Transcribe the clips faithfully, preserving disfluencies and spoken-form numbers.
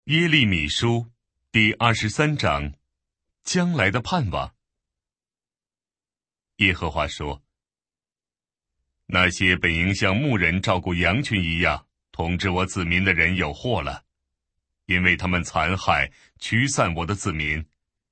耶利米书第二十三章，将来的盼望。耶和华说，那些本应像牧人照顾羊群一样统治我子民的人有祸了，因为他们残害驱散我的子民。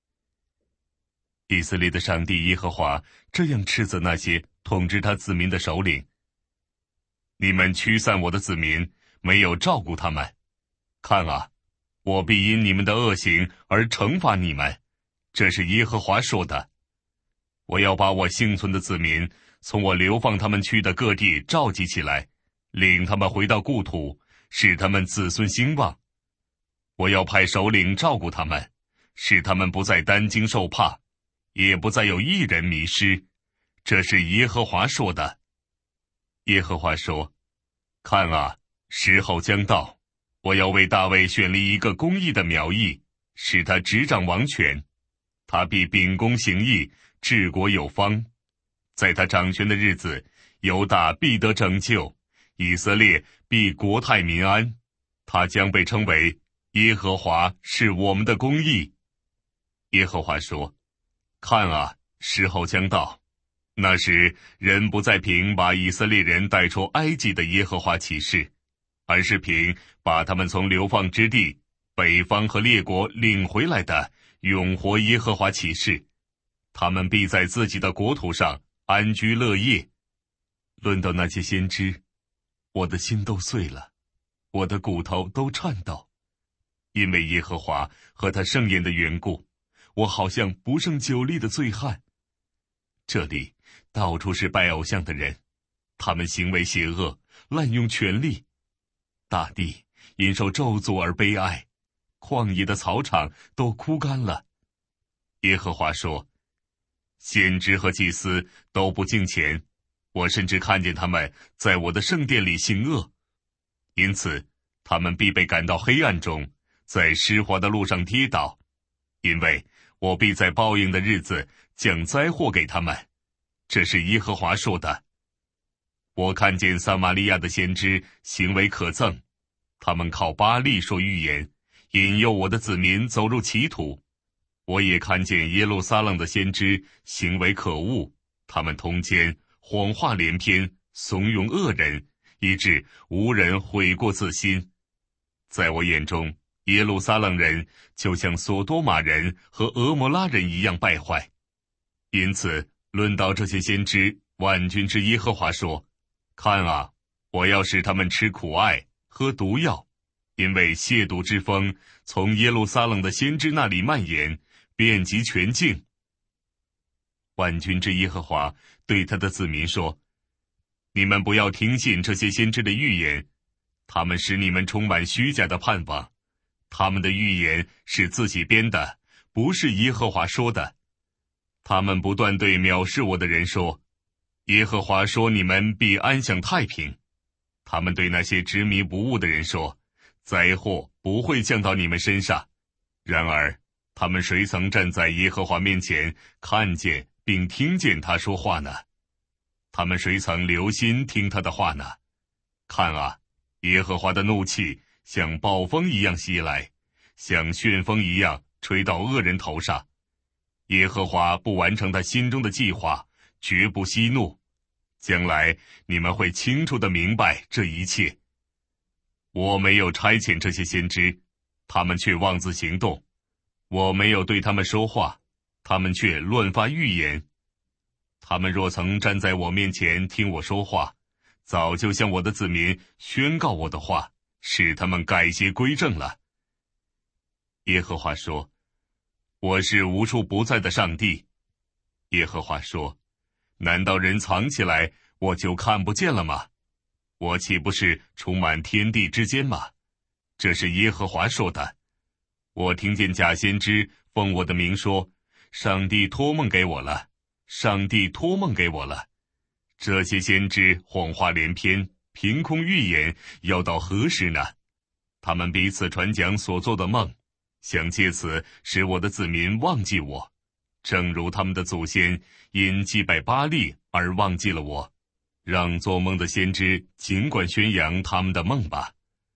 以色列的上帝耶和华这样斥责那些统治他子民的首领：你们驱散我的子民，没有照顾他们。看啊，我必因你们的恶行而惩罚你们，这是耶和华说的。我要把我幸存的子民从我流放他们去的各地召集起来，领他们回到故土，使他们子孙兴旺。我要派首领照顾他们，使他们不再担惊受怕，也不再有一人迷失。这是耶和华说的。耶和华说，看啊，时候将到，我要为大卫选立一个公义的苗裔，使他执掌王权。他必秉公行义，治国有方。在他掌权的日子，犹大必得拯救，以色列必国泰民安。他将被称为耶和华是我们的公义。耶和华说，看啊，时候将到，那时人不再凭把以色列人带出埃及的耶和华起誓，而是凭把他们从流放之地北方和列国领回来的永活耶和华起誓。他们必在自己的国土上安居乐业。论到那些先知，我的心都碎了，我的骨头都颤抖，因为耶和华和他圣言的缘故，我好像不胜酒力的醉汉。这里到处是拜偶像的人，他们行为邪恶，滥用权力。大地因受咒诅而悲哀，旷野的草场都枯干了。耶和华说，先知和祭司都不敬虔，我甚至看见他们在我的圣殿里行恶。因此他们必被赶到黑暗中，在湿滑的路上跌倒，因为我必在报应的日子降灾祸给他们。这是耶和华说的。我看见撒玛利亚的先知行为可憎，他们靠巴力说预言，引诱我的子民走入歧途。我也看见耶路撒冷的先知行为可恶，他们通奸，谎话连篇，怂恿恶人，以致无人悔过自新。在我眼中，耶路撒冷人就像所多玛人和俄摩拉人一样败坏。因此论到这些先知，万军之耶和华说，看啊，我要使他们吃苦艾，喝毒药，因为亵渎之风从耶路撒冷的先知那里蔓延，遍及全境。万军之耶和华对他的子民说，你们不要听信这些先知的预言，他们使你们充满虚假的盼望，他们的预言是自己编的，不是耶和华说的。他们不断对藐视我的人说，耶和华说你们必安享太平。他们对那些执迷不悟的人说，灾祸不会降到你们身上。然而他们谁曾站在耶和华面前看见并听见他说话呢？他们谁曾留心听他的话呢？看啊，耶和华的怒气像暴风一样袭来，像旋风一样吹到恶人头上。耶和华不完成他心中的计划，绝不息怒。将来你们会清楚地明白这一切。我没有差遣这些先知，他们却妄自行动；我没有对他们说话，他们却乱发预言。他们若曾站在我面前听我说话，早就向我的子民宣告我的话，使他们改邪归正了。耶和华说，我是无处不在的上帝。耶和华说，难道人藏起来，我就看不见了吗？我岂不是充满天地之间吗？这是耶和华说的。我听见假先知奉我的名说，上帝托梦给我了，上帝托梦给我了。这些先知谎话连篇，凭空预言，要到何时呢？他们彼此传讲所做的梦，想借此使我的子民忘记我，正如他们的祖先因祭拜巴力而忘记了我。让做梦的先知尽管宣扬他们的梦吧。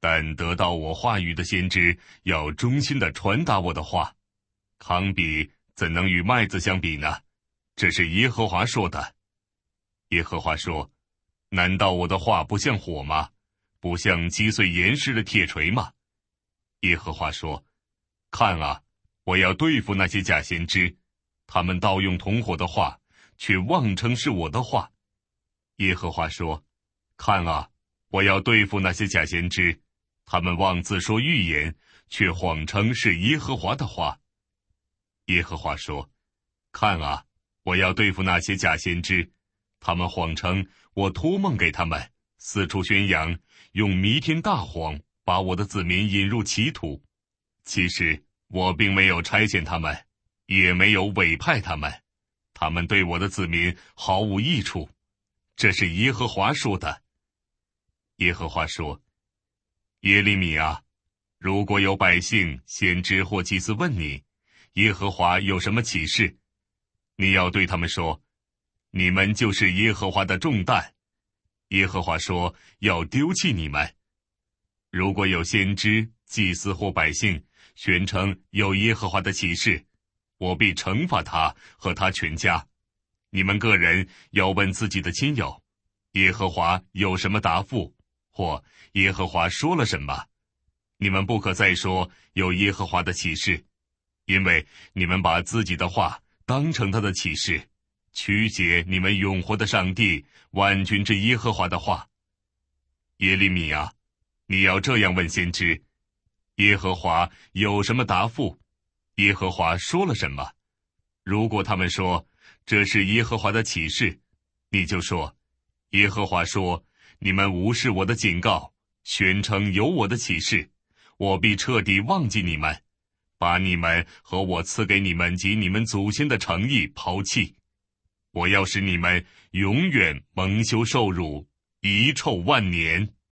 但得到我话语的先知要忠心地传达我的话。糠秕怎能与麦子相比呢？这是耶和华说的。耶和华说，难道我的话不像火吗？不像击碎岩石的铁锤吗？耶和华说，看啊，我要对付那些假先知，他们盗用同伙的话，却妄称是我的话。耶和华说，看啊，我要对付那些假先知，他们妄自说预言，却谎称是耶和华的话。耶和华说，看啊，我要对付那些假先知，他们谎称我托梦给他们，四处宣扬，用弥天大谎把我的子民引入歧途。其实我并没有差遣他们，也没有委派他们，他们对我的子民毫无益处。这是耶和华说的。耶和华说，耶利米啊，如果有百姓、先知或祭司问你，耶和华有什么启示，你要对他们说，你们就是耶和华的重担。耶和华说要丢弃你们。如果有先知、祭司或百姓宣称有耶和华的启示，我必惩罚他和他全家。你们个人要问自己的亲友，耶和华有什么答复，或耶和华说了什么。你们不可再说有耶和华的启示，因为你们把自己的话当成他的启示，曲解你们永活的上帝万军之耶和华的话。耶利米啊，你要这样问先知，耶和华有什么答复？耶和华说了什么？如果他们说这是耶和华的启示，你就说，耶和华说，你们无视我的警告，宣称有我的启示，我必彻底忘记你们，把你们和我赐给你们及你们祖先的诚意抛弃。我要使你们永远蒙羞受辱，遗臭万年。